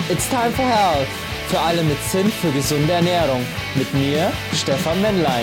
It's time for health. Für alle mit Sinn für gesunde Ernährung. Mit mir, Stefan Männlein.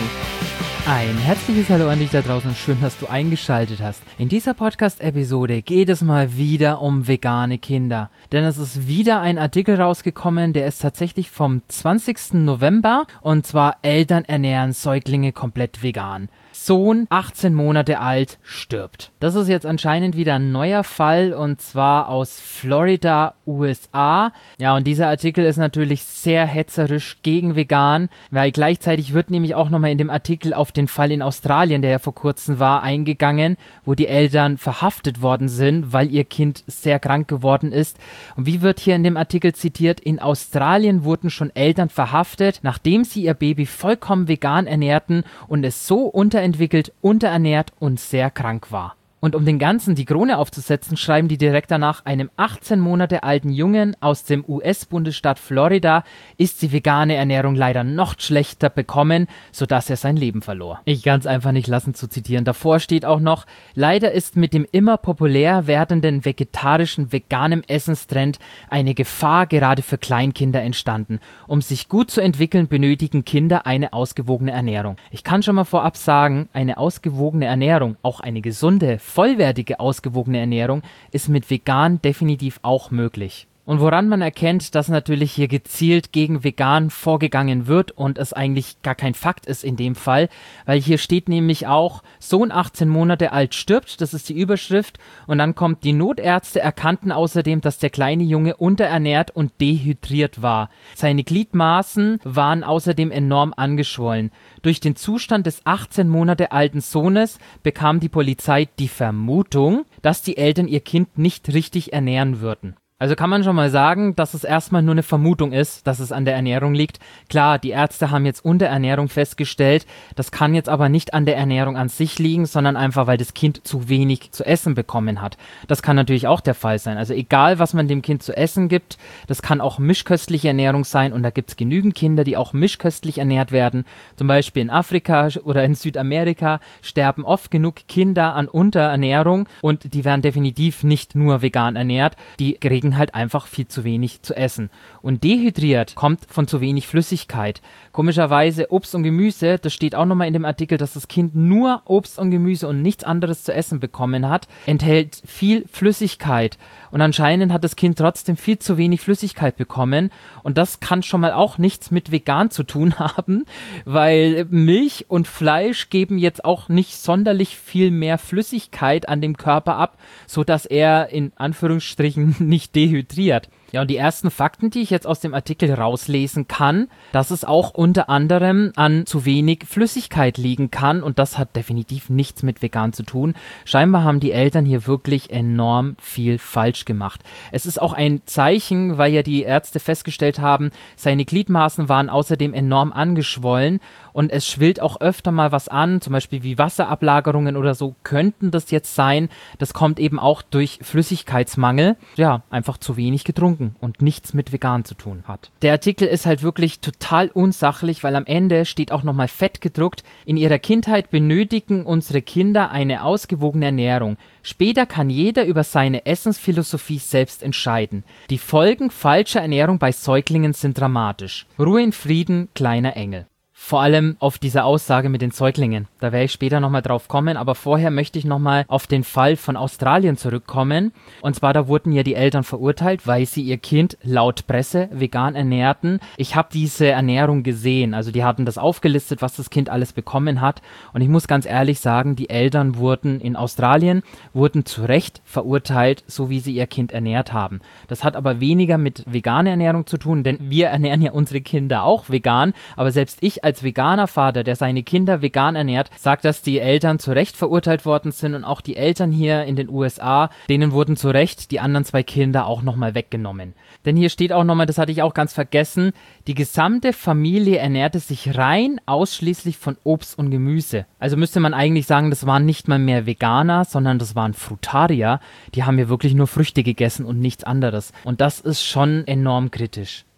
Ein herzliches Hallo an dich da draußen, schön, dass du eingeschaltet hast. In dieser Podcast-Episode geht es mal wieder um vegane Kinder. Denn es ist wieder ein Artikel rausgekommen, der ist tatsächlich vom 20. November und zwar Eltern ernähren Säuglinge komplett vegan. Sohn, 18 Monate alt, stirbt. Das ist jetzt anscheinend wieder ein neuer Fall und zwar aus Florida, USA. Ja, und dieser Artikel ist natürlich sehr hetzerisch gegen vegan, weil gleichzeitig wird nämlich auch nochmal in dem Artikel auf den Fall in Australien, der ja vor kurzem war, eingegangen, wo die Eltern verhaftet worden sind, weil ihr Kind sehr krank geworden ist. Und wie wird hier in dem Artikel zitiert, in Australien wurden schon Eltern verhaftet, nachdem sie ihr Baby vollkommen vegan ernährten und es so unterentwickelt, unterernährt und sehr krank war. Und um den Ganzen die Krone aufzusetzen, schreiben die direkt danach, einem 18 Monate alten Jungen aus dem US-Bundesstaat Florida ist die vegane Ernährung leider noch schlechter bekommen, sodass er sein Leben verlor. Ich kann es einfach nicht lassen zu zitieren. Davor steht auch noch, leider ist mit dem immer populär werdenden vegetarischen veganen Essenstrend eine Gefahr gerade für Kleinkinder entstanden. Um sich gut zu entwickeln, benötigen Kinder eine ausgewogene Ernährung. Ich kann schon mal vorab sagen, eine ausgewogene Ernährung, auch eine gesunde, vollwertige, ausgewogene Ernährung ist mit vegan definitiv auch möglich. Und woran man erkennt, dass natürlich hier gezielt gegen vegan vorgegangen wird und es eigentlich gar kein Fakt ist in dem Fall, weil hier steht nämlich auch, Sohn 18 Monate alt stirbt, das ist die Überschrift, und dann kommt, die Notärzte erkannten außerdem, dass der kleine Junge unterernährt und dehydriert war. Seine Gliedmaßen waren außerdem enorm angeschwollen. Durch den Zustand des 18 Monate alten Sohnes bekam die Polizei die Vermutung, dass die Eltern ihr Kind nicht richtig ernähren würden. Also kann man schon mal sagen, dass es erstmal nur eine Vermutung ist, dass es an der Ernährung liegt. Klar, die Ärzte haben jetzt Unterernährung festgestellt, das kann jetzt aber nicht an der Ernährung an sich liegen, sondern einfach, weil das Kind zu wenig zu essen bekommen hat. Das kann natürlich auch der Fall sein. Also egal, was man dem Kind zu essen gibt, das kann auch mischköstliche Ernährung sein und da gibt es genügend Kinder, die auch mischköstlich ernährt werden. Zum Beispiel in Afrika oder in Südamerika sterben oft genug Kinder an Unterernährung und die werden definitiv nicht nur vegan ernährt, die kriegen halt einfach viel zu wenig zu essen. Und dehydriert kommt von zu wenig Flüssigkeit. Komischerweise Obst und Gemüse, das steht auch nochmal in dem Artikel, dass das Kind nur Obst und Gemüse und nichts anderes zu essen bekommen hat, enthält viel Flüssigkeit. Und anscheinend hat das Kind trotzdem viel zu wenig Flüssigkeit bekommen. Und das kann schon mal auch nichts mit vegan zu tun haben, weil Milch und Fleisch geben jetzt auch nicht sonderlich viel mehr Flüssigkeit an dem Körper ab, sodass er in Anführungsstrichen nicht dehydriert. Ja, und die ersten Fakten, die ich jetzt aus dem Artikel rauslesen kann, dass es auch unter anderem an zu wenig Flüssigkeit liegen kann und das hat definitiv nichts mit vegan zu tun. Scheinbar haben die Eltern hier wirklich enorm viel falsch gemacht. Es ist auch ein Zeichen, weil ja die Ärzte festgestellt haben, seine Gliedmaßen waren außerdem enorm angeschwollen und es schwillt auch öfter mal was an, zum Beispiel wie Wasserablagerungen oder so könnten das jetzt sein. Das kommt eben auch durch Flüssigkeitsmangel. Ja, einfach zu wenig getrunken und nichts mit vegan zu tun hat. Der Artikel ist halt wirklich total unsachlich, weil am Ende steht auch nochmal fett gedruckt, in ihrer Kindheit benötigen unsere Kinder eine ausgewogene Ernährung. Später kann jeder über seine Essensphilosophie selbst entscheiden. Die Folgen falscher Ernährung bei Säuglingen sind dramatisch. Ruhe in Frieden, kleiner Engel. Vor allem auf diese Aussage mit den Säuglingen. Da werde ich später nochmal drauf kommen, aber vorher möchte ich nochmal auf den Fall von Australien zurückkommen. Und zwar, da wurden ja die Eltern verurteilt, weil sie ihr Kind laut Presse vegan ernährten. Ich habe diese Ernährung gesehen, also die hatten das aufgelistet, was das Kind alles bekommen hat. Und ich muss ganz ehrlich sagen, die Eltern wurden in Australien, wurden zu Recht verurteilt, so wie sie ihr Kind ernährt haben. Das hat aber weniger mit veganer Ernährung zu tun, denn wir ernähren ja unsere Kinder auch vegan, aber selbst ich als veganer Vater, der seine Kinder vegan ernährt, sagt, dass die Eltern zu Recht verurteilt worden sind und auch die Eltern hier in den USA, denen wurden zu Recht die anderen 2 Kinder auch nochmal weggenommen. Denn hier steht auch nochmal, das hatte ich auch ganz vergessen, die gesamte Familie ernährte sich rein ausschließlich von Obst und Gemüse. Also müsste man eigentlich sagen, das waren nicht mal mehr Veganer, sondern das waren Frutarier. Die haben hier wirklich nur Früchte gegessen und nichts anderes. Und das ist schon enorm kritisch.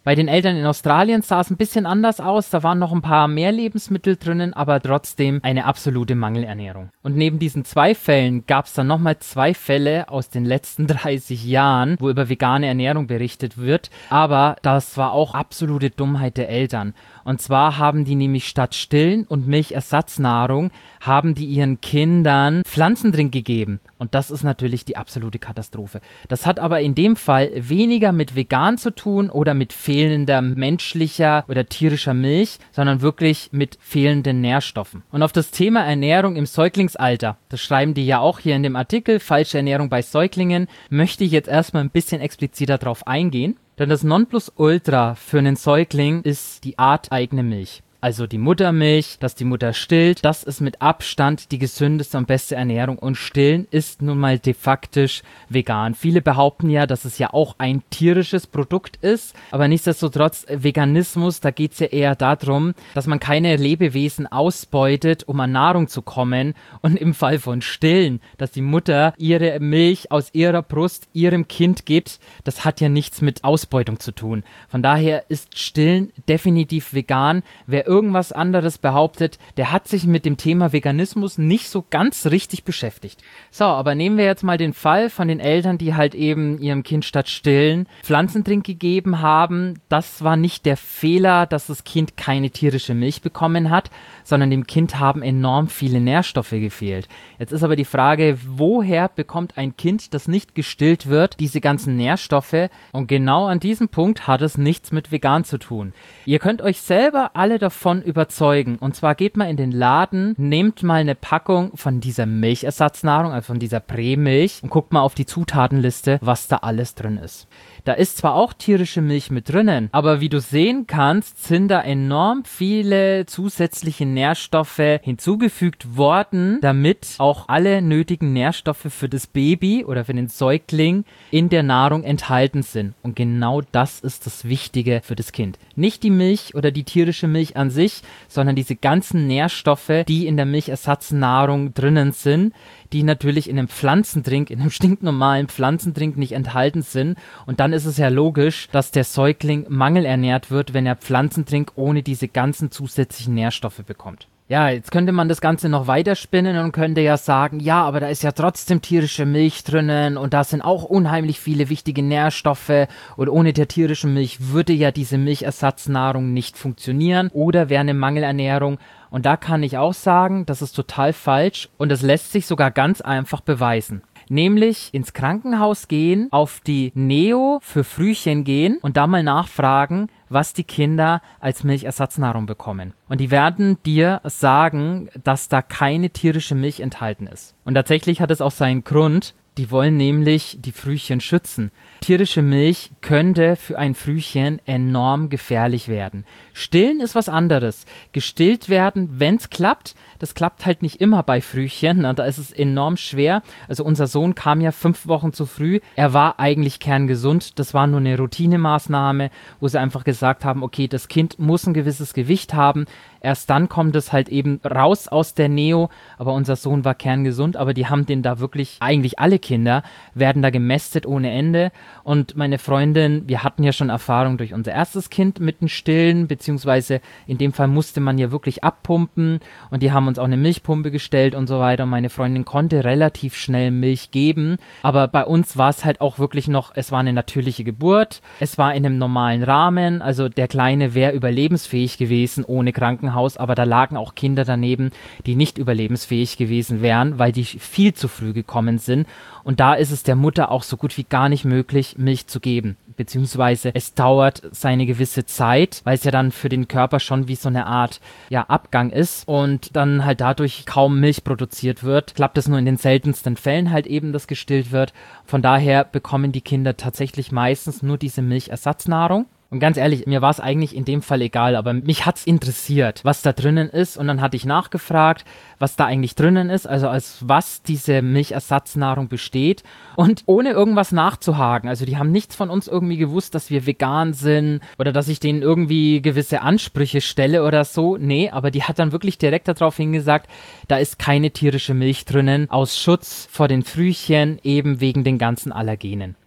Bei den Eltern in Australien sah es ein bisschen anders aus. Da waren noch ein paar mehr Lebensmittel drinnen, aber trotzdem eine absolute Mangelernährung. Und neben diesen 2 Fällen gab es dann nochmal 2 Fälle aus den letzten 30 Jahren, wo über vegane Ernährung berichtet wird. Aber das war auch absolute Dummheit der Eltern. Und zwar haben die nämlich statt Stillen und Milchersatznahrung, haben die ihren Kindern Pflanzendrink gegeben. Und das ist natürlich die absolute Katastrophe. Das hat aber in dem Fall weniger mit vegan zu tun oder mit fehlender menschlicher oder tierischer Milch, sondern wirklich mit fehlenden Nährstoffen. Und auf das Thema Ernährung im Säuglingsalter, das schreiben die ja auch hier in dem Artikel, falsche Ernährung bei Säuglingen, möchte ich jetzt erstmal ein bisschen expliziter drauf eingehen. Denn das Nonplusultra für einen Säugling ist die arteigene Milch. Also die Muttermilch, dass die Mutter stillt, das ist mit Abstand die gesündeste und beste Ernährung. Und Stillen ist nun mal de facto vegan. Viele behaupten ja, dass es ja auch ein tierisches Produkt ist. Aber nichtsdestotrotz, Veganismus, da geht es ja eher darum, dass man keine Lebewesen ausbeutet, um an Nahrung zu kommen. Und im Fall von Stillen, dass die Mutter ihre Milch aus ihrer Brust ihrem Kind gibt, das hat ja nichts mit Ausbeutung zu tun. Von daher ist Stillen definitiv vegan. Wer irgendwas anderes behauptet, der hat sich mit dem Thema Veganismus nicht so ganz richtig beschäftigt. So, aber nehmen wir jetzt mal den Fall von den Eltern, die halt eben ihrem Kind statt Stillen Pflanzendrink gegeben haben. Das war nicht der Fehler, dass das Kind keine tierische Milch bekommen hat, sondern dem Kind haben enorm viele Nährstoffe gefehlt. Jetzt ist aber die Frage, woher bekommt ein Kind, das nicht gestillt wird, diese ganzen Nährstoffe? Und genau an diesem Punkt hat es nichts mit vegan zu tun. Ihr könnt euch selber alle davon überzeugen. Und zwar geht mal in den Laden, nehmt mal eine Packung von dieser Milchersatznahrung, also von dieser Prämilch und guckt mal auf die Zutatenliste, was da alles drin ist. Da ist zwar auch tierische Milch mit drinnen, aber wie du sehen kannst, sind da enorm viele zusätzliche Nährstoffe hinzugefügt worden, damit auch alle nötigen Nährstoffe für das Baby oder für den Säugling in der Nahrung enthalten sind. Und genau das ist das Wichtige für das Kind. Nicht die Milch oder die tierische Milch an sich, sondern diese ganzen Nährstoffe, die in der Milchersatznahrung drinnen sind, die natürlich in einem Pflanzendrink, in einem stinknormalen Pflanzendrink nicht enthalten sind. Und dann ist es ja logisch, dass der Säugling mangelernährt wird, wenn er Pflanzendrink ohne diese ganzen zusätzlichen Nährstoffe bekommt. Ja, jetzt könnte man das Ganze noch weiterspinnen und könnte ja sagen, ja, aber da ist ja trotzdem tierische Milch drinnen und da sind auch unheimlich viele wichtige Nährstoffe und ohne der tierischen Milch würde ja diese Milchersatznahrung nicht funktionieren oder wäre eine Mangelernährung. Und da kann ich auch sagen, das ist total falsch und das lässt sich sogar ganz einfach beweisen. Nämlich ins Krankenhaus gehen, auf die Neo für Frühchen gehen und da mal nachfragen, was die Kinder als Milchersatznahrung bekommen. Und die werden dir sagen, dass da keine tierische Milch enthalten ist. Und tatsächlich hat es auch seinen Grund. Die wollen nämlich die Frühchen schützen. Tierische Milch könnte für ein Frühchen enorm gefährlich werden. Stillen ist was anderes. Gestillt werden, wenn es klappt, das klappt halt nicht immer bei Frühchen. Da ist es enorm schwer. Also unser Sohn kam ja 5 Wochen zu früh. Er war eigentlich kerngesund. Das war nur eine Routinemaßnahme, wo sie einfach gesagt haben, okay, das Kind muss ein gewisses Gewicht haben. Erst dann kommt es halt eben raus aus der Neo. Aber unser Sohn war kerngesund. Aber die haben den da wirklich, eigentlich alle Kinder werden da gemästet ohne Ende. Und meine Freundin, wir hatten ja schon Erfahrung durch unser erstes Kind mit dem Stillen, beziehungsweise in dem Fall musste man ja wirklich abpumpen und die haben uns auch eine Milchpumpe gestellt und so weiter. Und meine Freundin konnte relativ schnell Milch geben, aber bei uns war es halt auch wirklich noch, es war eine natürliche Geburt, es war in einem normalen Rahmen, also der Kleine wäre überlebensfähig gewesen ohne Krankenhaus, aber da lagen auch Kinder daneben, die nicht überlebensfähig gewesen wären, weil die viel zu früh gekommen sind. Und da ist es der Mutter auch so gut wie gar nicht möglich, Milch zu geben. Beziehungsweise es dauert seine gewisse Zeit, weil es ja dann für den Körper schon wie so eine Art Abgang ist und dann halt dadurch kaum Milch produziert wird. Klappt es nur in den seltensten Fällen halt eben, dass gestillt wird. Von daher bekommen die Kinder tatsächlich meistens nur diese Milchersatznahrung. Und ganz ehrlich, mir war es eigentlich in dem Fall egal, aber mich hat's interessiert, was da drinnen ist. Und dann hatte ich nachgefragt, was da eigentlich drinnen ist, also als was diese Milchersatznahrung besteht. Und ohne irgendwas nachzuhaken, also die haben nichts von uns irgendwie gewusst, dass wir vegan sind oder dass ich denen irgendwie gewisse Ansprüche stelle oder so. Nee, aber die hat dann wirklich direkt darauf hingesagt, da ist keine tierische Milch drinnen, aus Schutz vor den Frühchen, eben wegen den ganzen Allergenen.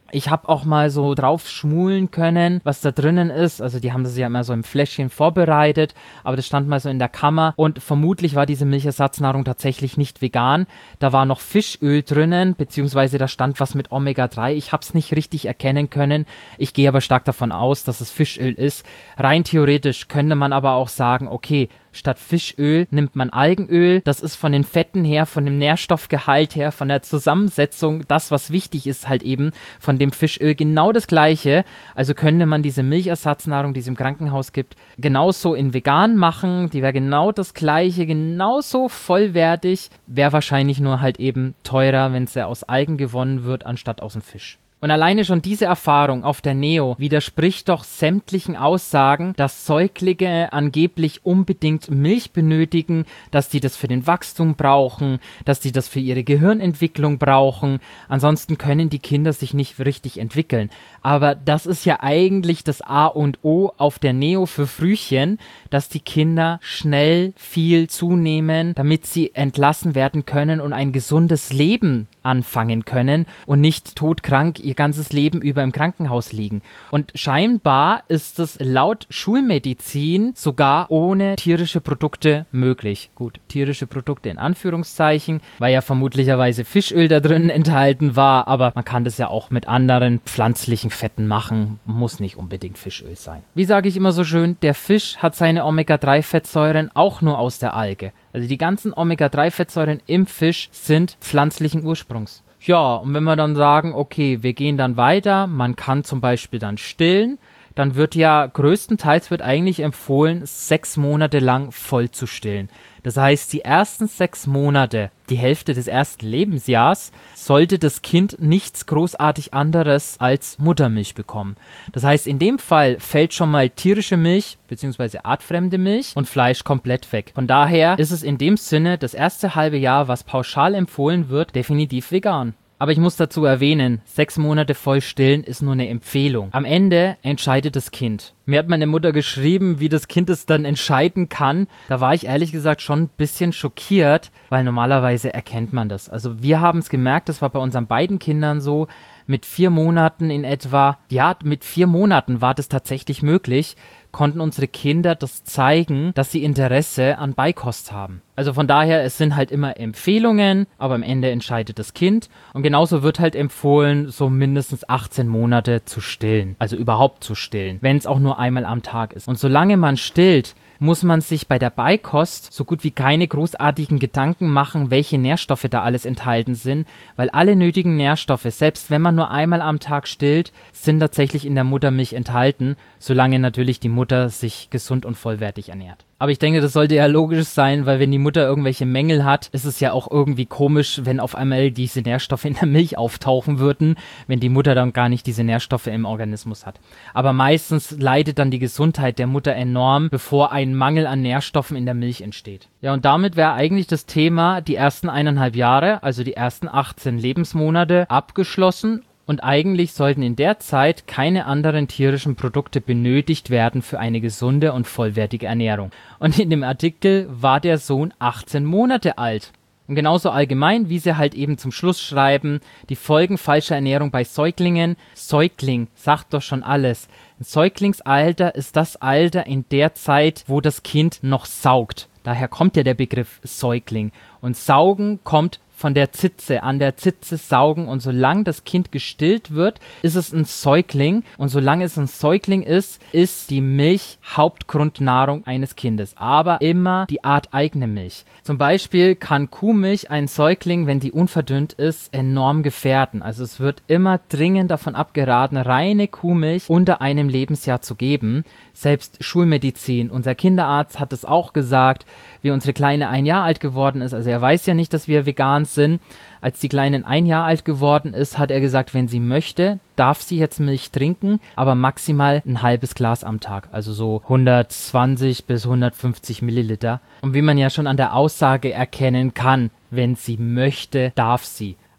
Ich habe auch mal so drauf schmulen können, was da drinnen ist. Also die haben das ja immer so im Fläschchen vorbereitet, aber das stand mal so in der Kammer und vermutlich war diese Milchersatznahrung tatsächlich nicht vegan. Da war noch Fischöl drinnen, beziehungsweise da stand was mit Omega-3. Ich habe es nicht richtig erkennen können. Ich gehe aber stark davon aus, dass es Fischöl ist. Rein theoretisch könnte man aber auch sagen, okay, statt Fischöl nimmt man Algenöl. Das ist von den Fetten her, von dem Nährstoffgehalt her, von der Zusammensetzung, das, was wichtig ist, halt eben von dem Fischöl genau das Gleiche. Also könnte man diese Milchersatznahrung, die es im Krankenhaus gibt, genauso in vegan machen. Die wäre genau das Gleiche, genauso vollwertig. Wäre wahrscheinlich nur halt eben teurer, wenn es ja aus Algen gewonnen wird, anstatt aus dem Fisch. Und alleine schon diese Erfahrung auf der Neo widerspricht doch sämtlichen Aussagen, dass Säuglinge angeblich unbedingt Milch benötigen, dass die das für den Wachstum brauchen, dass die das für ihre Gehirnentwicklung brauchen. Ansonsten können die Kinder sich nicht richtig entwickeln. Aber das ist ja eigentlich das A und O auf der Neo für Frühchen, dass die Kinder schnell viel zunehmen, damit sie entlassen werden können und ein gesundes Leben anfangen können und nicht todkrank ihr ganzes Leben über im Krankenhaus liegen. Und scheinbar ist es laut Schulmedizin sogar ohne tierische Produkte möglich. Gut, tierische Produkte in Anführungszeichen, weil ja vermutlicherweise Fischöl da drin enthalten war, aber man kann das ja auch mit anderen pflanzlichen Fetten machen, muss nicht unbedingt Fischöl sein. Wie sage ich immer so schön, der Fisch hat seine Omega-3-Fettsäuren auch nur aus der Alge. Also die ganzen Omega-3-Fettsäuren im Fisch sind pflanzlichen Ursprungs. Ja, und wenn wir dann sagen, okay, wir gehen dann weiter, man kann zum Beispiel dann stillen, dann wird ja größtenteils eigentlich empfohlen, 6 Monate lang voll zu stillen. Das heißt, die ersten 6 Monate, die Hälfte des ersten Lebensjahrs, sollte das Kind nichts großartig anderes als Muttermilch bekommen. Das heißt, in dem Fall fällt schon mal tierische Milch bzw. artfremde Milch und Fleisch komplett weg. Von daher ist es in dem Sinne das erste halbe Jahr, was pauschal empfohlen wird, definitiv vegan. Aber ich muss dazu erwähnen, 6 Monate voll stillen ist nur eine Empfehlung. Am Ende entscheidet das Kind. Mir hat meine Mutter geschrieben, wie das Kind es dann entscheiden kann. Da war ich ehrlich gesagt schon ein bisschen schockiert, weil normalerweise erkennt man das. Also wir haben es gemerkt, das war bei unseren beiden Kindern so, mit 4 Monaten in etwa, ja, mit 4 Monaten war das tatsächlich möglich, konnten unsere Kinder das zeigen, dass sie Interesse an Beikost haben. Also von daher, es sind halt immer Empfehlungen, aber am Ende entscheidet das Kind. Und genauso wird halt empfohlen, so mindestens 18 Monate zu stillen. Also überhaupt zu stillen, wenn es auch nur einmal am Tag ist. Und solange man stillt, muss man sich bei der Beikost so gut wie keine großartigen Gedanken machen, welche Nährstoffe da alles enthalten sind, weil alle nötigen Nährstoffe, selbst wenn man nur einmal am Tag stillt, sind tatsächlich in der Muttermilch enthalten, solange natürlich die Mutter sich gesund und vollwertig ernährt. Aber ich denke, das sollte ja logisch sein, weil wenn die Mutter irgendwelche Mängel hat, ist es ja auch irgendwie komisch, wenn auf einmal diese Nährstoffe in der Milch auftauchen würden, wenn die Mutter dann gar nicht diese Nährstoffe im Organismus hat. Aber meistens leidet dann die Gesundheit der Mutter enorm, bevor ein Mangel an Nährstoffen in der Milch entsteht. Ja, und damit wäre eigentlich das Thema die ersten 1,5 Jahre, also die ersten 18 Lebensmonate, abgeschlossen. Und eigentlich sollten in der Zeit keine anderen tierischen Produkte benötigt werden für eine gesunde und vollwertige Ernährung. Und in dem Artikel war der Sohn 18 Monate alt. Und genauso allgemein, wie sie halt eben zum Schluss schreiben, die Folgen falscher Ernährung bei Säuglingen. Säugling sagt doch schon alles. Ein Säuglingsalter ist das Alter in der Zeit, wo das Kind noch saugt. Daher kommt ja der Begriff Säugling. Und Saugen kommt von der Zitze, an der Zitze saugen, und solange das Kind gestillt wird, ist es ein Säugling, und solange es ein Säugling ist, ist die Milch Hauptgrundnahrung eines Kindes, aber immer die arteigene Milch. Zum Beispiel kann Kuhmilch einen Säugling, wenn die unverdünnt ist, enorm gefährden. Also es wird immer dringend davon abgeraten, reine Kuhmilch unter einem Lebensjahr zu geben. Selbst Schulmedizin, unser Kinderarzt hat es auch gesagt, wie unsere Kleine 1 Jahr alt geworden ist. Also er weiß ja nicht, dass wir vegan sind. Als die Kleine 1 Jahr alt geworden ist, hat er gesagt, wenn sie möchte, darf sie jetzt Milch trinken, aber maximal ein halbes Glas am Tag. Also so 120 bis 150 Milliliter. Und wie man ja schon an der Aussage erkennen kann, wenn sie möchte, darf sie.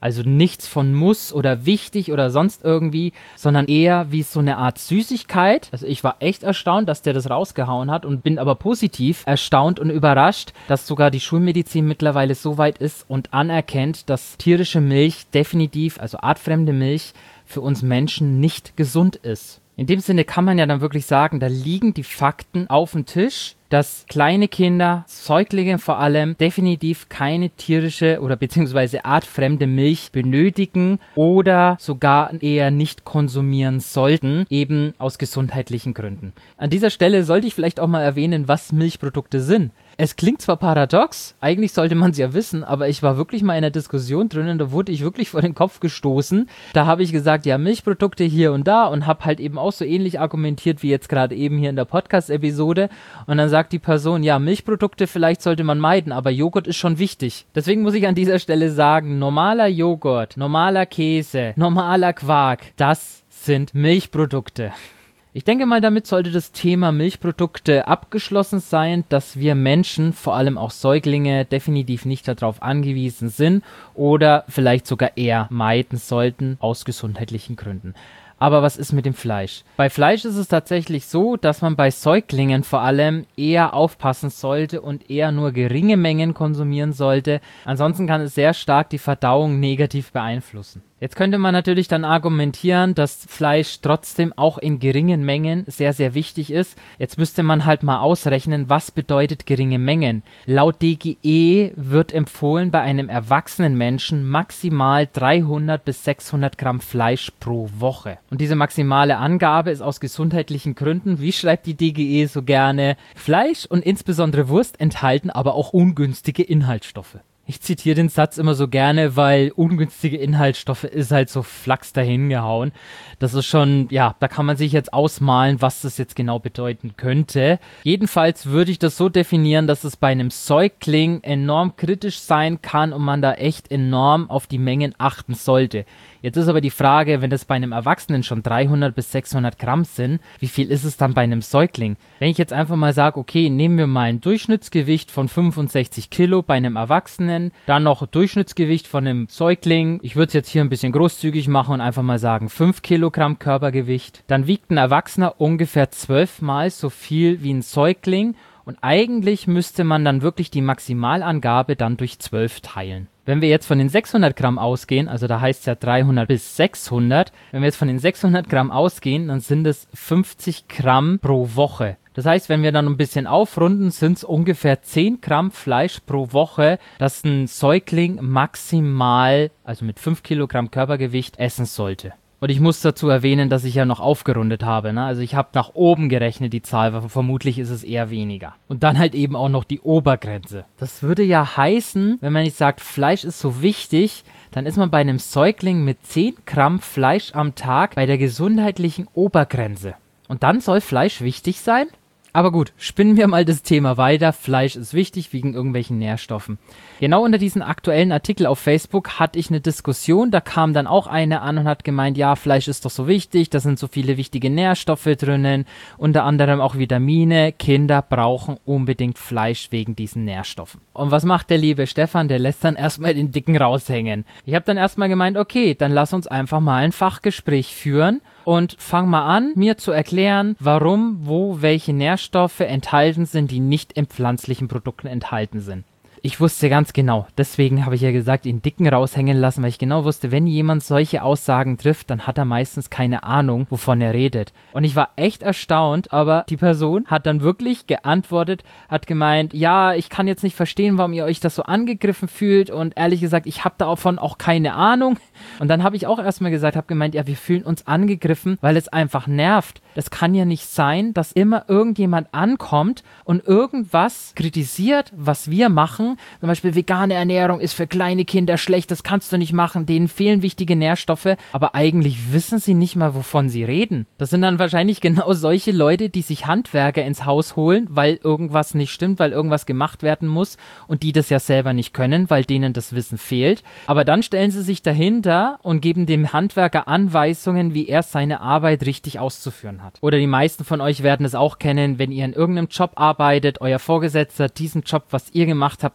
Also nichts von muss oder wichtig oder sonst irgendwie, sondern eher wie so eine Art Süßigkeit. Also ich war echt erstaunt, dass der das rausgehauen hat und bin aber positiv erstaunt und überrascht, dass sogar die Schulmedizin mittlerweile so weit ist und anerkennt, dass tierische Milch definitiv, also artfremde Milch, für uns Menschen nicht gesund ist. In dem Sinne kann man ja dann wirklich sagen, da liegen die Fakten auf dem Tisch, dass kleine Kinder, Säuglinge vor allem, definitiv keine tierische oder beziehungsweise artfremde Milch benötigen oder sogar eher nicht konsumieren sollten, eben aus gesundheitlichen Gründen. An dieser Stelle sollte ich vielleicht auch mal erwähnen, was Milchprodukte sind. Es klingt zwar paradox, eigentlich sollte man es ja wissen, aber ich war wirklich mal in einer Diskussion drinnen, da wurde ich wirklich vor den Kopf gestoßen. Da habe ich gesagt, ja, Milchprodukte hier und da und habe halt eben auch so ähnlich argumentiert wie jetzt gerade eben hier in der Podcast-Episode. Und dann sagt die Person, ja, Milchprodukte vielleicht sollte man meiden, aber Joghurt ist schon wichtig. Deswegen muss ich an dieser Stelle sagen, normaler Joghurt, normaler Käse, normaler Quark, das sind Milchprodukte. Ich denke mal, damit sollte das Thema Milchprodukte abgeschlossen sein, dass wir Menschen, vor allem auch Säuglinge, definitiv nicht darauf angewiesen sind oder vielleicht sogar eher meiden sollten aus gesundheitlichen Gründen. Aber was ist mit dem Fleisch? Bei Fleisch ist es tatsächlich so, dass man bei Säuglingen vor allem eher aufpassen sollte und eher nur geringe Mengen konsumieren sollte. Ansonsten kann es sehr stark die Verdauung negativ beeinflussen. Jetzt könnte man natürlich dann argumentieren, dass Fleisch trotzdem auch in geringen Mengen sehr, sehr wichtig ist. Jetzt müsste man halt mal ausrechnen, was bedeutet geringe Mengen. Laut DGE wird empfohlen, bei einem erwachsenen Menschen maximal 300 bis 600 Gramm Fleisch pro Woche. Und diese maximale Angabe ist aus gesundheitlichen Gründen, wie schreibt die DGE so gerne, Fleisch und insbesondere Wurst enthalten aber auch ungünstige Inhaltsstoffe. Ich zitiere den Satz immer so gerne, weil ungünstige Inhaltsstoffe ist halt so flachs dahingehauen. Das ist schon, ja, da kann man sich jetzt ausmalen, was das jetzt genau bedeuten könnte. Jedenfalls würde ich das so definieren, dass es bei einem Säugling enorm kritisch sein kann und man da echt enorm auf die Mengen achten sollte. Jetzt ist aber die Frage, wenn das bei einem Erwachsenen schon 300 bis 600 Gramm sind, wie viel ist es dann bei einem Säugling? Wenn ich jetzt einfach mal sage, okay, nehmen wir mal ein Durchschnittsgewicht von 65 Kilo bei einem Erwachsenen, dann noch Durchschnittsgewicht von einem Säugling, ich würde es jetzt hier ein bisschen großzügig machen und einfach mal sagen 5 Kilogramm Körpergewicht, dann wiegt ein Erwachsener ungefähr 12-mal so viel wie ein Säugling und eigentlich müsste man dann wirklich die Maximalangabe dann durch 12 teilen. Wenn wir jetzt von den 600 Gramm ausgehen, also da heißt es ja 300 bis 600, wenn wir jetzt von den 600 Gramm ausgehen, dann sind es 50 Gramm pro Woche. Das heißt, wenn wir dann ein bisschen aufrunden, sind es ungefähr 10 Gramm Fleisch pro Woche, das ein Säugling maximal, also mit 5 Kilogramm Körpergewicht, essen sollte. Und ich muss dazu erwähnen, dass ich ja noch aufgerundet habe, ne? Also ich habe nach oben gerechnet die Zahl, weil vermutlich ist es eher weniger. Und dann halt eben auch noch die Obergrenze. Das würde ja heißen, wenn man nicht sagt, Fleisch ist so wichtig, dann ist man bei einem Säugling mit 10 Gramm Fleisch am Tag bei der gesundheitlichen Obergrenze. Und dann soll Fleisch wichtig sein? Aber gut, spinnen wir mal das Thema weiter. Fleisch ist wichtig wegen irgendwelchen Nährstoffen. Genau unter diesem aktuellen Artikel auf Facebook hatte ich eine Diskussion. Da kam dann auch eine an und hat gemeint, ja, Fleisch ist doch so wichtig, da sind so viele wichtige Nährstoffe drinnen, unter anderem auch Vitamine. Kinder brauchen unbedingt Fleisch wegen diesen Nährstoffen. Und was macht der liebe Stefan? Der lässt dann erstmal den Dicken raushängen. Ich habe dann erstmal gemeint, okay, dann lass uns einfach mal ein Fachgespräch führen. Und fang mal an, mir zu erklären, warum, wo, welche Nährstoffe enthalten sind, die nicht in pflanzlichen Produkten enthalten sind. Ich wusste ganz genau, deswegen habe ich ja gesagt, ihn Dicken raushängen lassen, weil ich genau wusste, wenn jemand solche Aussagen trifft, dann hat er meistens keine Ahnung, wovon er redet. Und ich war echt erstaunt, aber die Person hat dann wirklich geantwortet, hat gemeint, ja, ich kann jetzt nicht verstehen, warum ihr euch das so angegriffen fühlt und ehrlich gesagt, ich habe davon auch keine Ahnung. Und dann habe ich auch erstmal gesagt, habe gemeint, ja, wir fühlen uns angegriffen, weil es einfach nervt. Das kann ja nicht sein, dass immer irgendjemand ankommt und irgendwas kritisiert, was wir machen. Zum Beispiel vegane Ernährung ist für kleine Kinder schlecht, das kannst du nicht machen, denen fehlen wichtige Nährstoffe, aber eigentlich wissen sie nicht mal, wovon sie reden. Das sind dann wahrscheinlich genau solche Leute, die sich Handwerker ins Haus holen, weil irgendwas nicht stimmt, weil irgendwas gemacht werden muss und die das ja selber nicht können, weil denen das Wissen fehlt. Aber dann stellen sie sich dahinter und geben dem Handwerker Anweisungen, wie er seine Arbeit richtig auszuführen hat. Oder die meisten von euch werden es auch kennen, wenn ihr in irgendeinem Job arbeitet, euer Vorgesetzter diesen Job, was ihr gemacht habt,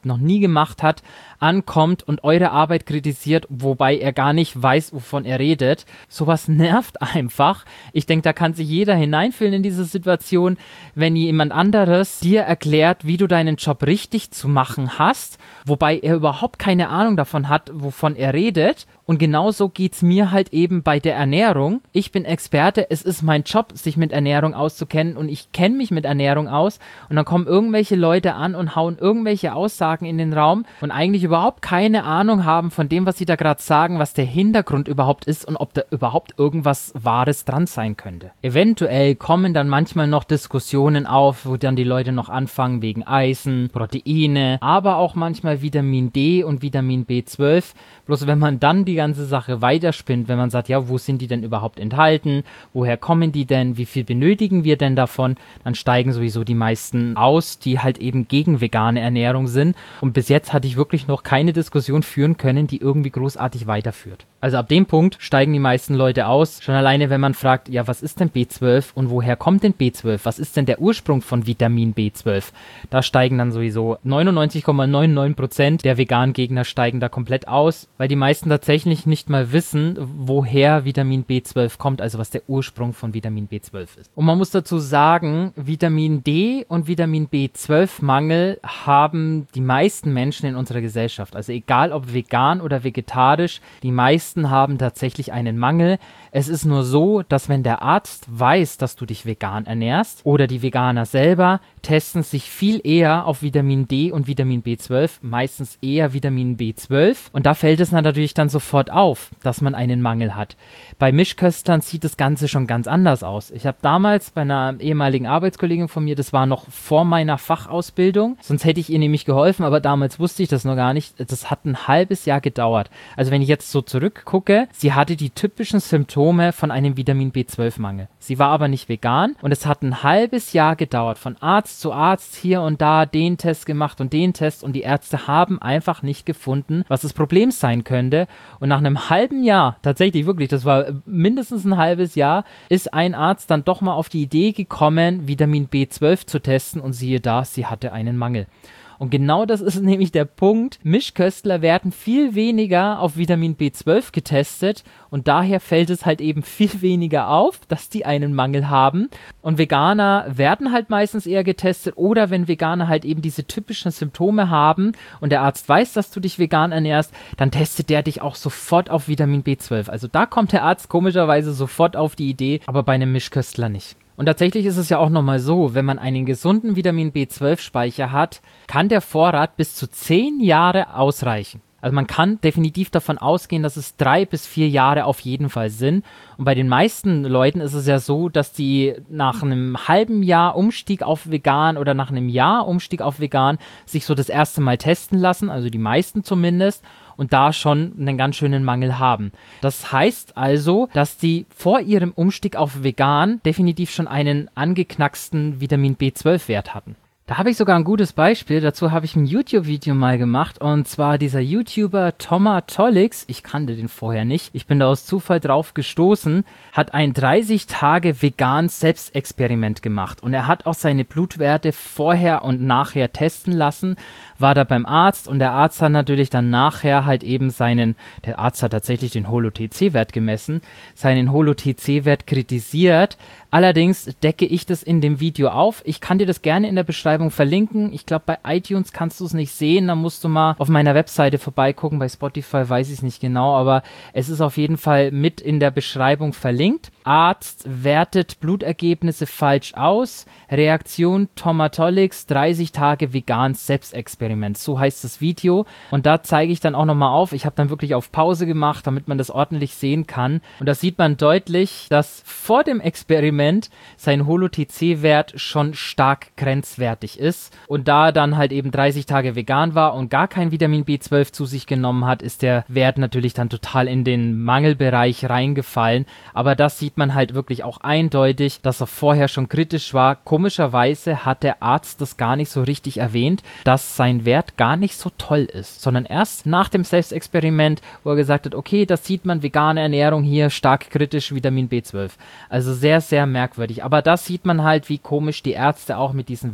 noch nie gemacht hat, ankommt und eure Arbeit kritisiert, wobei er gar nicht weiß, wovon er redet. Sowas nervt einfach. Ich denke, da kann sich jeder hineinfühlen in diese Situation, wenn jemand anderes dir erklärt, wie du deinen Job richtig zu machen hast, wobei er überhaupt keine Ahnung davon hat, wovon er redet. Und genauso geht's mir halt eben bei der Ernährung. Ich bin Experte, es ist mein Job, sich mit Ernährung auszukennen und ich kenne mich mit Ernährung aus und dann kommen irgendwelche Leute an und hauen irgendwelche Aussagen in den Raum und eigentlich überhaupt keine Ahnung haben von dem, was sie da gerade sagen, was der Hintergrund überhaupt ist und ob da überhaupt irgendwas Wahres dran sein könnte. Eventuell kommen dann manchmal noch Diskussionen auf, wo dann die Leute noch anfangen wegen Eisen, Proteine, aber auch manchmal Vitamin D und Vitamin B12. Bloß wenn man dann die ganze Sache weiterspinnt, wenn man sagt, ja, wo sind die denn überhaupt enthalten, woher kommen die denn, wie viel benötigen wir denn davon, dann steigen sowieso die meisten aus, die halt eben gegen vegane Ernährung sind und bis jetzt hatte ich wirklich noch keine Diskussion führen können, die irgendwie großartig weiterführt. Also ab dem Punkt steigen die meisten Leute aus, schon alleine wenn man fragt, ja, was ist denn B12 und woher kommt denn B12, was ist denn der Ursprung von Vitamin B12, da steigen dann sowieso 99,99% der veganen Gegner steigen da komplett aus, weil die meisten tatsächlich nicht mal wissen, woher Vitamin B12 kommt, also was der Ursprung von Vitamin B12 ist. Und man muss dazu sagen, Vitamin D und Vitamin B12-Mangel haben die meisten Menschen in unserer Gesellschaft, also egal ob vegan oder vegetarisch, die meisten haben tatsächlich einen Mangel. Es ist nur so, dass wenn der Arzt weiß, dass du dich vegan ernährst oder die Veganer selber testen sich viel eher auf Vitamin D und Vitamin B12, meistens eher Vitamin B12 und da fällt es natürlich dann sofort auf, dass man einen Mangel hat. Bei Mischköstlern sieht das Ganze schon ganz anders aus. Ich habe damals bei einer ehemaligen Arbeitskollegin von mir, das war noch vor meiner Fachausbildung, sonst hätte ich ihr nämlich geholfen, aber damals wusste ich das noch gar nicht. Das hat ein halbes Jahr gedauert. Also wenn ich jetzt so zurückgucke, sie hatte die typischen Symptome von einem Vitamin B12-Mangel. Sie war aber nicht vegan und es hat ein halbes Jahr gedauert, von Arzt zu Arzt, hier und da den Test gemacht und den Test und die Ärzte haben einfach nicht gefunden, was das Problem sein könnte. Und nach einem halben Jahr, tatsächlich wirklich, das war mindestens ein halbes Jahr, ist ein Arzt dann doch mal auf die Idee gekommen, Vitamin B12 zu testen und siehe da, sie hatte einen Mangel. Und genau das ist nämlich der Punkt. Mischköstler werden viel weniger auf Vitamin B12 getestet und daher fällt es halt eben viel weniger auf, dass die einen Mangel haben. Und Veganer werden halt meistens eher getestet oder wenn Veganer halt eben diese typischen Symptome haben und der Arzt weiß, dass du dich vegan ernährst, dann testet der dich auch sofort auf Vitamin B12. Also da kommt der Arzt komischerweise sofort auf die Idee, aber bei einem Mischköstler nicht. Und tatsächlich ist es ja auch nochmal so, wenn man einen gesunden Vitamin B12-Speicher hat, kann der Vorrat bis zu 10 Jahre ausreichen. Also man kann definitiv davon ausgehen, dass es 3 bis 4 Jahre auf jeden Fall sind. Und bei den meisten Leuten ist es ja so, dass die nach einem halben Jahr Umstieg auf vegan oder nach einem Jahr Umstieg auf vegan sich so das erste Mal testen lassen, also die meisten zumindest, und da schon einen ganz schönen Mangel haben. Das heißt also, dass die vor ihrem Umstieg auf vegan definitiv schon einen angeknacksten Vitamin B12-Wert hatten. Da habe ich sogar ein gutes Beispiel, dazu habe ich ein YouTube-Video mal gemacht und zwar dieser YouTuber Tomatolix, ich kannte den vorher nicht, ich bin da aus Zufall drauf gestoßen, hat ein 30 Tage vegan Selbstexperiment gemacht und er hat auch seine Blutwerte vorher und nachher testen lassen, war da beim Arzt und der Arzt hat natürlich dann nachher halt eben der Arzt hat tatsächlich den Holo-TC-Wert gemessen, seinen Holo-TC-Wert kritisiert. Allerdings decke ich das in dem Video auf. Ich kann dir das gerne in der Beschreibung verlinken. Ich glaube, bei iTunes kannst du es nicht sehen. Da musst du mal auf meiner Webseite vorbeigucken. Bei Spotify weiß ich es nicht genau, aber es ist auf jeden Fall mit in der Beschreibung verlinkt. Arzt wertet Blutergebnisse falsch aus. Reaktion Tomatolix, 30 Tage veganes Selbstexperiment. So heißt das Video. Und da zeige ich dann auch nochmal auf. Ich habe dann wirklich auf Pause gemacht, damit man das ordentlich sehen kann. Und da sieht man deutlich, dass vor dem Experiment sein Holo-TC-Wert schon stark grenzwertig ist. Und da er dann halt eben 30 Tage vegan war und gar kein Vitamin B12 zu sich genommen hat, ist der Wert natürlich dann total in den Mangelbereich reingefallen. Aber das sieht man halt wirklich auch eindeutig, dass er vorher schon kritisch war. Komischerweise hat der Arzt das gar nicht so richtig erwähnt, dass sein Wert gar nicht so toll ist, sondern erst nach dem Selbstexperiment, wo er gesagt hat, okay, das sieht man, vegane Ernährung hier, stark kritisch, Vitamin B12. Also sehr, sehr merkwürdig. Aber das sieht man halt, wie komisch die Ärzte auch mit diesen Werten umgehen.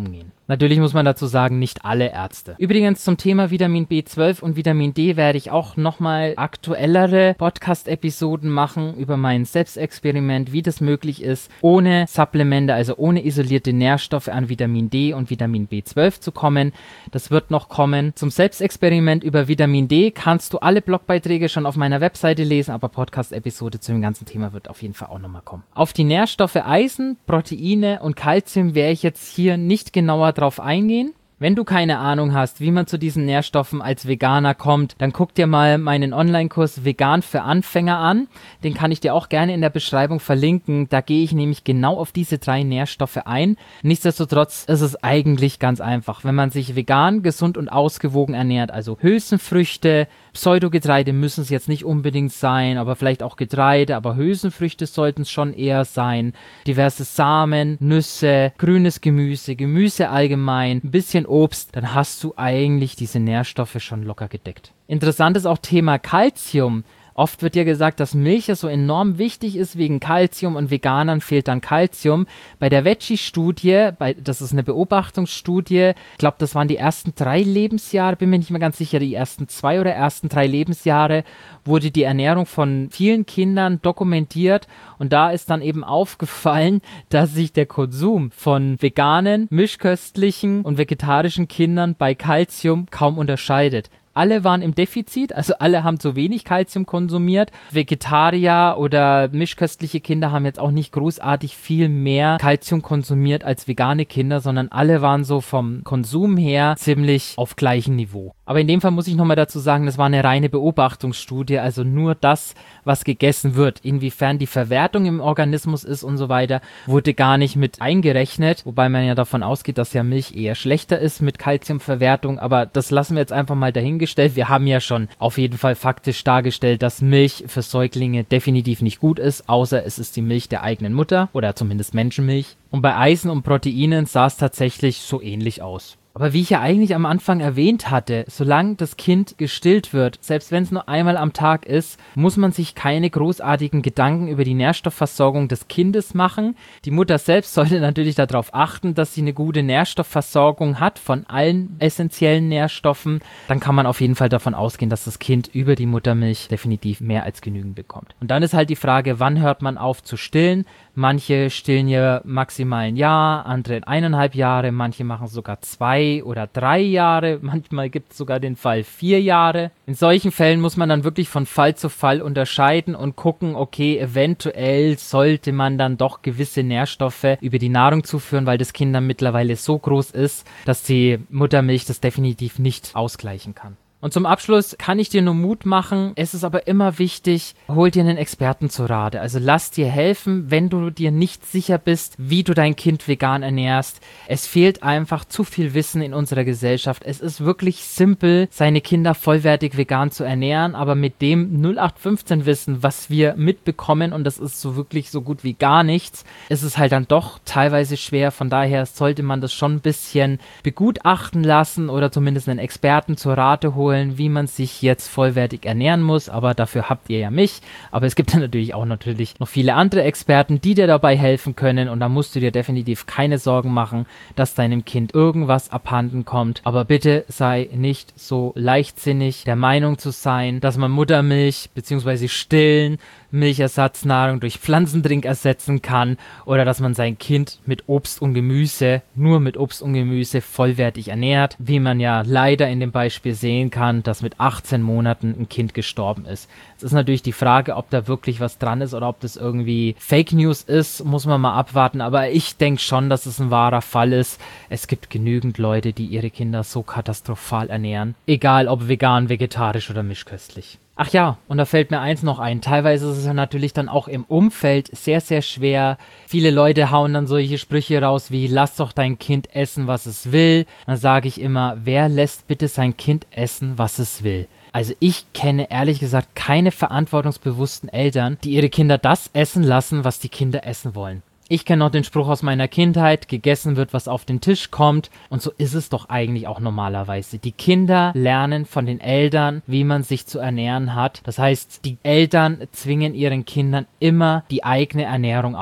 umgehen. Natürlich muss man dazu sagen, nicht alle Ärzte. Übrigens zum Thema Vitamin B12 und Vitamin D werde ich auch nochmal aktuellere Podcast-Episoden machen über mein Selbstexperiment, wie das möglich ist, ohne Supplemente, also ohne isolierte Nährstoffe an Vitamin D und Vitamin B12 zu kommen. Das wird noch kommen. Zum Selbstexperiment über Vitamin D kannst du alle Blogbeiträge schon auf meiner Webseite lesen, aber Podcast-Episode zu dem ganzen Thema wird auf jeden Fall auch nochmal kommen. Auf die Nährstoffe Eisen, Proteine und Calcium werde ich jetzt hier nicht genauer drauf eingehen. Wenn du keine Ahnung hast, wie man zu diesen Nährstoffen als Veganer kommt, dann guck dir mal meinen Online-Kurs Vegan für Anfänger an. Den kann ich dir auch gerne in der Beschreibung verlinken. Da gehe ich nämlich genau auf diese 3 Nährstoffe ein. Nichtsdestotrotz ist es eigentlich ganz einfach. Wenn man sich vegan, gesund und ausgewogen ernährt, also Hülsenfrüchte, Pseudogetreide müssen es jetzt nicht unbedingt sein, aber vielleicht auch Getreide, aber Hülsenfrüchte sollten es schon eher sein. Diverse Samen, Nüsse, grünes Gemüse, Gemüse allgemein, ein bisschen Obst, dann hast du eigentlich diese Nährstoffe schon locker gedeckt. Interessant ist auch Thema Calcium. Oft wird ja gesagt, dass Milch ja so enorm wichtig ist wegen Calcium und Veganern fehlt dann Calcium. Bei der Veggie-Studie, das ist eine Beobachtungsstudie, ich glaube, das waren die ersten 3 Lebensjahre, bin mir nicht mehr ganz sicher, die ersten 2 oder ersten 3 Lebensjahre, wurde die Ernährung von vielen Kindern dokumentiert und da ist dann eben aufgefallen, dass sich der Konsum von veganen, mischköstlichen und vegetarischen Kindern bei Calcium kaum unterscheidet. Alle waren im Defizit, also alle haben zu wenig Calcium konsumiert. Vegetarier oder mischköstliche Kinder haben jetzt auch nicht großartig viel mehr Calcium konsumiert als vegane Kinder, sondern alle waren so vom Konsum her ziemlich auf gleichem Niveau. Aber in dem Fall muss ich nochmal dazu sagen, das war eine reine Beobachtungsstudie, also nur das, was gegessen wird. Inwiefern die Verwertung im Organismus ist und so weiter, wurde gar nicht mit eingerechnet, wobei man ja davon ausgeht, dass ja Milch eher schlechter ist mit Calciumverwertung, aber das lassen wir jetzt einfach mal dahingestellt. Wir haben ja schon auf jeden Fall faktisch dargestellt, dass Milch für Säuglinge definitiv nicht gut ist, außer es ist die Milch der eigenen Mutter oder zumindest Menschenmilch. Und bei Eisen und Proteinen sah es tatsächlich so ähnlich aus. Aber wie ich ja eigentlich am Anfang erwähnt hatte, solange das Kind gestillt wird, selbst wenn es nur einmal am Tag ist, muss man sich keine großartigen Gedanken über die Nährstoffversorgung des Kindes machen. Die Mutter selbst sollte natürlich darauf achten, dass sie eine gute Nährstoffversorgung hat von allen essentiellen Nährstoffen. Dann kann man auf jeden Fall davon ausgehen, dass das Kind über die Muttermilch definitiv mehr als genügend bekommt. Und dann ist halt die Frage, wann hört man auf zu stillen? Manche stillen ja maximal 1 Jahr, andere 1,5 Jahre, manche machen sogar 2 oder 3 Jahre, manchmal gibt es sogar den Fall 4 Jahre. In solchen Fällen muss man dann wirklich von Fall zu Fall unterscheiden und gucken, okay, eventuell sollte man dann doch gewisse Nährstoffe über die Nahrung zuführen, weil das Kind dann mittlerweile so groß ist, dass die Muttermilch das definitiv nicht ausgleichen kann. Und zum Abschluss kann ich dir nur Mut machen, es ist aber immer wichtig, hol dir einen Experten zu Rate. Also lass dir helfen, wenn du dir nicht sicher bist, wie du dein Kind vegan ernährst. Es fehlt einfach zu viel Wissen in unserer Gesellschaft. Es ist wirklich simpel, seine Kinder vollwertig vegan zu ernähren, aber mit dem 0815-Wissen, was wir mitbekommen, und das ist so wirklich so gut wie gar nichts, ist es halt dann doch teilweise schwer. Von daher sollte man das schon ein bisschen begutachten lassen oder zumindest einen Experten zur Rate holen, wie man sich jetzt vollwertig ernähren muss, aber dafür habt ihr ja mich. Aber es gibt dann natürlich auch noch viele andere Experten, die dir dabei helfen können und da musst du dir definitiv keine Sorgen machen, dass deinem Kind irgendwas abhanden kommt. Aber bitte sei nicht so leichtsinnig, der Meinung zu sein, dass man Muttermilch bzw. Stillen, Milchersatznahrung durch Pflanzendrink ersetzen kann oder dass man sein Kind mit Obst und Gemüse, nur mit Obst und Gemüse vollwertig ernährt, wie man ja leider in dem Beispiel sehen kann, dass mit 18 Monaten ein Kind gestorben ist. Es ist natürlich die Frage, ob da wirklich was dran ist oder ob das irgendwie Fake News ist, muss man mal abwarten, aber ich denke schon, dass es ein wahrer Fall ist. Es gibt genügend Leute, die ihre Kinder so katastrophal ernähren, egal ob vegan, vegetarisch oder mischköstlich. Ach ja, und da fällt mir eins noch ein. Teilweise ist es ja natürlich dann auch im Umfeld sehr, sehr schwer. Viele Leute hauen dann solche Sprüche raus wie, lass doch dein Kind essen, was es will. Dann sage ich immer, wer lässt bitte sein Kind essen, was es will? Also ich kenne ehrlich gesagt keine verantwortungsbewussten Eltern, die ihre Kinder das essen lassen, was die Kinder essen wollen. Ich kenne noch den Spruch aus meiner Kindheit, gegessen wird, was auf den Tisch kommt. Und so ist es doch eigentlich auch normalerweise. Die Kinder lernen von den Eltern, wie man sich zu ernähren hat. Das heißt, die Eltern zwingen ihren Kindern immer die eigene Ernährung auf.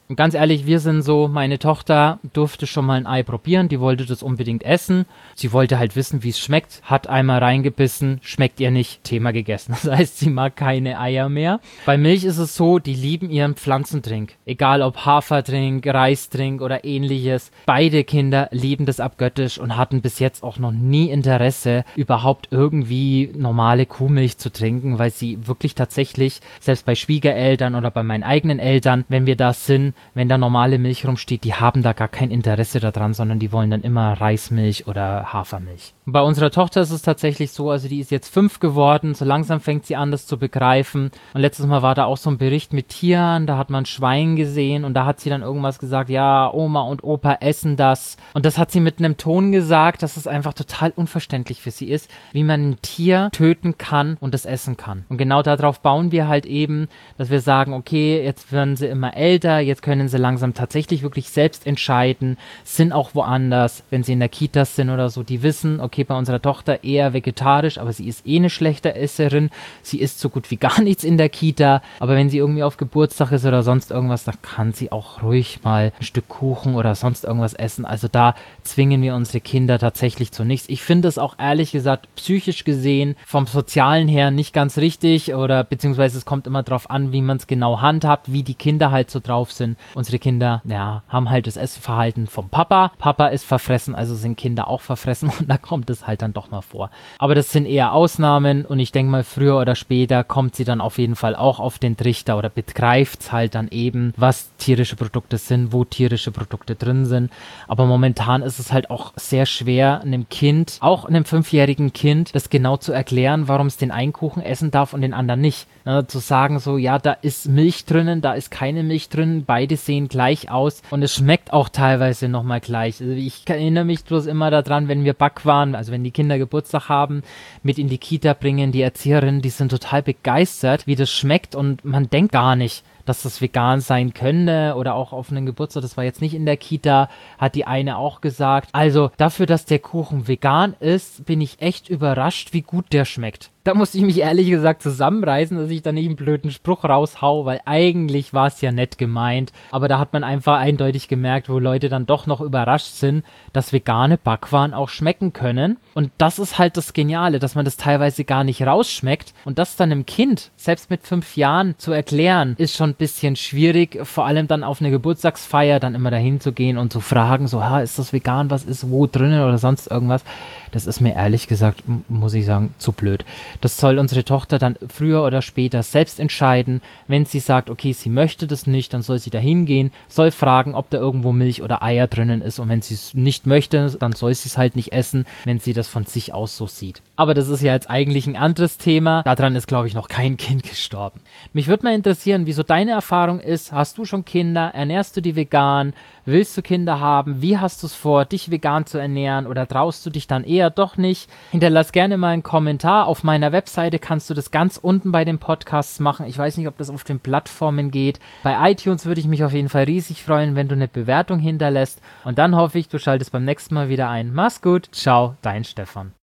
Und ganz ehrlich, wir sind so, meine Tochter durfte schon mal ein Ei probieren, die wollte das unbedingt essen. Sie wollte halt wissen, wie es schmeckt, hat einmal reingebissen, schmeckt ihr nicht, Thema gegessen. Das heißt, sie mag keine Eier mehr. Bei Milch ist es so, die lieben ihren Pflanzentrink. Egal ob Hafertrink, Reistrink oder ähnliches. Beide Kinder lieben das abgöttisch und hatten bis jetzt auch noch nie Interesse, überhaupt irgendwie normale Kuhmilch zu trinken, weil sie wirklich tatsächlich, selbst bei Schwiegereltern oder bei meinen eigenen Eltern, wenn wir da sind, wenn da normale Milch rumsteht, die haben da gar kein Interesse daran, sondern die wollen dann immer Reismilch oder Hafermilch. Und bei unserer Tochter ist es tatsächlich so, also die ist jetzt 5 geworden, so langsam fängt sie an, das zu begreifen. Und letztes Mal war da auch so ein Bericht mit Tieren, da hat man Schwein gesehen und da hat sie dann irgendwas gesagt, ja, Oma und Opa essen das. Und das hat sie mit einem Ton gesagt, dass es einfach total unverständlich für sie ist, wie man ein Tier töten kann und es essen kann. Und genau darauf bauen wir halt eben, dass wir sagen, okay, jetzt werden sie immer älter, jetzt können sie langsam tatsächlich wirklich selbst entscheiden, sind auch woanders, wenn sie in der Kita sind oder so, die wissen, okay, bei unserer Tochter eher vegetarisch, aber sie ist eh eine schlechte Esserin, sie isst so gut wie gar nichts in der Kita, aber wenn sie irgendwie auf Geburtstag ist oder sonst irgendwas, da kann sie auch ruhig mal ein Stück Kuchen oder sonst irgendwas essen, also da zwingen wir unsere Kinder tatsächlich zu nichts. Ich finde es auch ehrlich gesagt psychisch gesehen vom Sozialen her nicht ganz richtig oder beziehungsweise es kommt immer drauf an, wie man es genau handhabt, wie die Kinder halt so drauf sind. Unsere Kinder, ja, haben halt das Essverhalten vom Papa. Papa ist verfressen, also sind Kinder auch verfressen und da kommt es halt dann doch mal vor. Aber das sind eher Ausnahmen und ich denke mal, früher oder später kommt sie dann auf jeden Fall auch auf den Trichter oder begreift es halt dann eben, was tierische Produkte sind, wo tierische Produkte drin sind. Aber momentan ist es halt auch sehr schwer, einem Kind, auch einem 5-jährigen Kind, das genau zu erklären, warum es den einen Kuchen essen darf und den anderen nicht. Zu sagen so, ja, da ist Milch drinnen, da ist keine Milch drin, beide sehen gleich aus und es schmeckt auch teilweise nochmal gleich. Also ich erinnere mich bloß immer daran, wenn wir Backwaren, also wenn die Kinder Geburtstag haben, mit in die Kita bringen, die Erzieherinnen, die sind total begeistert, wie das schmeckt und man denkt gar nicht, dass das vegan sein könnte oder auch auf einen Geburtstag, das war jetzt nicht in der Kita, hat die eine auch gesagt. Also dafür, dass der Kuchen vegan ist, bin ich echt überrascht, wie gut der schmeckt. Da musste ich mich ehrlich gesagt zusammenreißen, dass ich da nicht einen blöden Spruch raushau, weil eigentlich war es ja nett gemeint. Aber da hat man einfach eindeutig gemerkt, wo Leute dann doch noch überrascht sind, dass vegane Backwaren auch schmecken können. Und das ist halt das Geniale, dass man das teilweise gar nicht rausschmeckt. Und das dann einem Kind, selbst mit 5 Jahren, zu erklären, ist schon ein bisschen schwierig. Vor allem dann auf eine Geburtstagsfeier dann immer dahin zu gehen und zu fragen, so, ist das vegan, was ist wo drinnen oder sonst irgendwas. Das ist mir ehrlich gesagt, muss ich sagen, zu blöd. Das soll unsere Tochter dann früher oder später selbst entscheiden. Wenn sie sagt, okay, sie möchte das nicht, dann soll sie da hingehen, soll fragen, ob da irgendwo Milch oder Eier drinnen ist. Und wenn sie es nicht möchte, dann soll sie es halt nicht essen, wenn sie das von sich aus so sieht. Aber das ist ja jetzt eigentlich ein anderes Thema. Daran ist, glaube ich, noch kein Kind gestorben. Mich würde mal interessieren, wieso deine Erfahrung ist. Hast du schon Kinder? Ernährst du die vegan? Willst du Kinder haben? Wie hast du es vor, dich vegan zu ernähren? Oder traust du dich dann eher doch nicht? Hinterlass gerne mal einen Kommentar. Auf meiner Webseite kannst du das ganz unten bei den Podcasts machen. Ich weiß nicht, ob das auf den Plattformen geht. Bei iTunes würde ich mich auf jeden Fall riesig freuen, wenn du eine Bewertung hinterlässt. Und dann hoffe ich, du schaltest beim nächsten Mal wieder ein. Mach's gut. Ciao, dein Stefan.